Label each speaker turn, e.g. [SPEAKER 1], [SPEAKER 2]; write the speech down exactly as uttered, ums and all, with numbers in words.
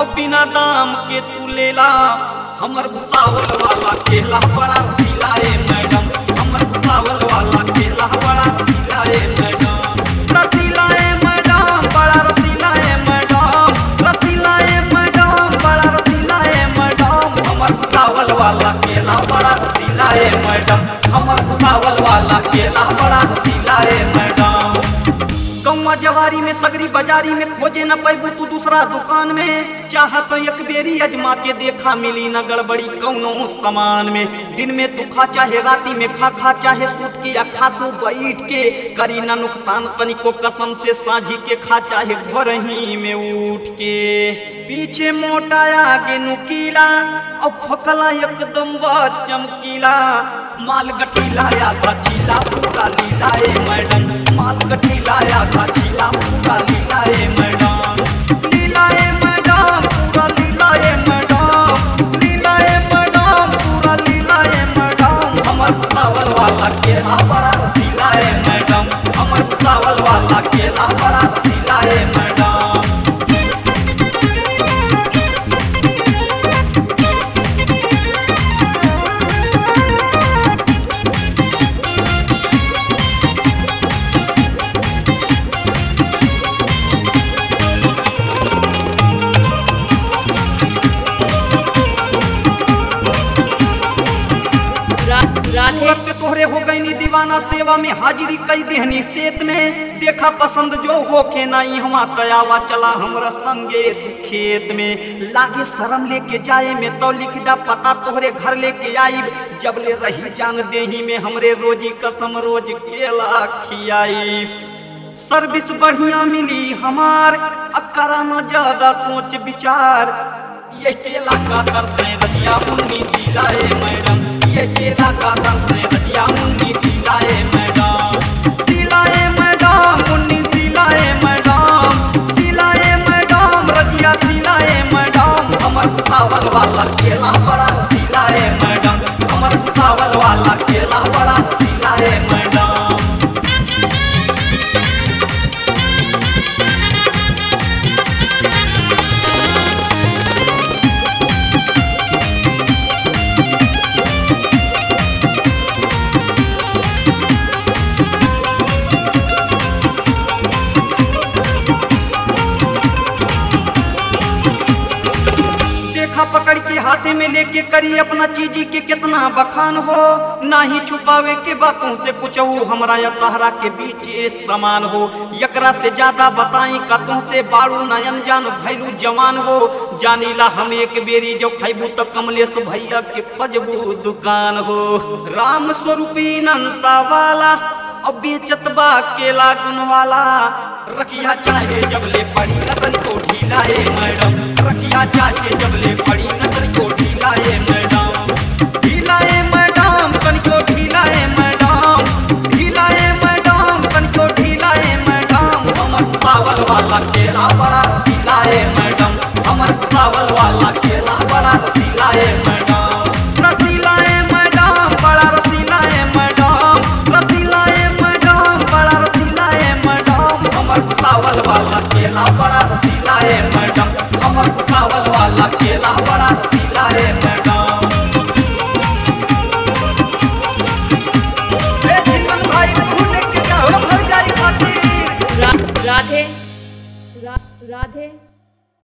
[SPEAKER 1] अब बिना दाम के तू लेला हमर भुसावल वाला केला बड़ा रसीला है मैडम। हमर भुसावल वाला केला बड़ा रसीला है मैडम। रसीला है मैडम बड़ा रसीला है मैडम। रसीला है मैडम बड़ा रसीला है मैडम। हमर भुसावल वाला केला बड़ा रसीला है मैडम। हमर भुसावल वाला केला बड़ा रसीला है मैडम। गौवा जवारी में सगरी बाजारी में खोजे न पैबू तू दूसरा दुकान में। चाह तो एक बेरी अजमा के देखा मिली न गड़बड़ी कौनो सामान में। दिन में तू खा चाहे राती में खा खा चाहे सूत के या खा तू बैठ के करी न नुकसान तनिको कसम से साझी के खा चाहे घर ही में उठ के। पीछे मोटा आगे नुकीला और फकला एकदम बात चमकीला। माल गठीला या था चीला पूरा लीला है मैडम। माल गठीला या था चीला पूरा लीला है मैडम। लीला है मैडम पूरा लीला है मैडम। लीला है मैडम पूरा लीला है मैडम। हमर भुसावल वाला केला बड़ा रसीला है मैडम। हमर भुसावल वाला केला बड़ा रसीला है मैडम। सूरत पे तोहरे हो गई नी दीवाना सेवा में हाजिरी कई देहनी सेत में। देखा पसंद जो हो के नहीं हमा तयावा चला हमरा संगे तू खेत में। लागे शर्म लेके जाए में तो लिख दा पता तोहरे घर लेके आई। जब ले रही जान देही में हमरे रोजी कसम रोज केला खियाई। सर्विस बढ़िया मिली हमार अकरा न ज्यादा सोच विचार। ये केला का दर से रजिया मुन्नी सीला है मैडम। ये केला का दर से रजिया मुन्नी सीला है मैडम। सीला है मैडम मुन्नी सीला है मैडम। सीला है मैडम रजिया सीला है मैडम। हमर भुसावल वाला केला बड़ा रसीला है मैडम। हमर भुसावल वाला केला बड़ा रसीला है मैडम। पकड़ के हाथे में लेके करी अपना चीजी के कितना बखान हो। ना ही छुपावे के बातों से कुछ हो हमरा या तहरा के बीच समान हो। यकरा से ज्यादा बताई कतों से बारू नयन जान भैलू जवान हो। जानीला हम एक बेरी जो खैबू तो कमलेश भैया के फजबू दुकान हो। राम स्वरूपी नंसा वाला अब बेचतबा केला गुन वाला। रखिया चाहे जब ले पड़ी नतन को ढीला है मैडम। रखिया चाहे जब ले पड़ी नतन को ढीला है मैडम। ढीला है मैडम तन को ढीला है मैडम। ढीला है मैडम तन को ढीला है मैडम। हमर भुसावल वाला केला बड़ा रसीला है मैडम। हमर भुसावल वाला केला बड़ा रसीला है मैडम। रसीला है मैडम बड़ा रसीला है मैडम। रसीला है मैडम बड़ा रसीला है मैडम। हमर भुसावल वाला केला बड़ा रसीला है मैडम। हमर भुसावल वाला केला